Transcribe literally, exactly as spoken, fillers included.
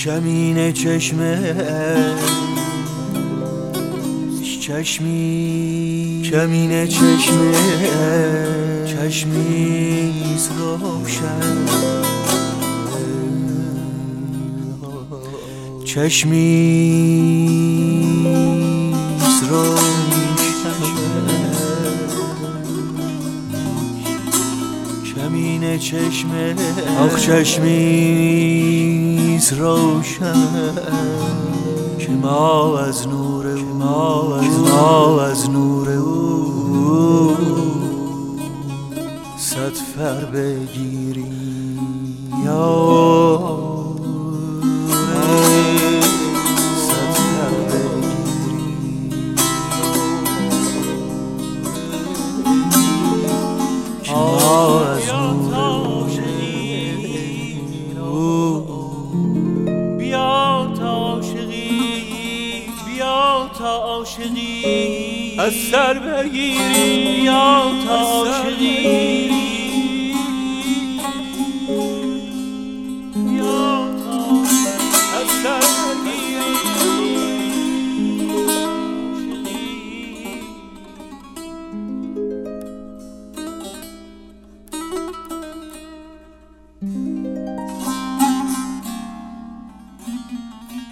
کمین چشمه چشمی کمین چشمه چشمیز روشن چشمیز روشن کمین چشمه آخ چشمیز روشن که ما از نور او ما از ما از نور او صد فر بگیری یا صد فر بگیری که ما از نور او بیا تا عاشقی بیا تا عاشقی از سر بگیری بیا تا عاشقی بیا تا از سر بگیری عاشقی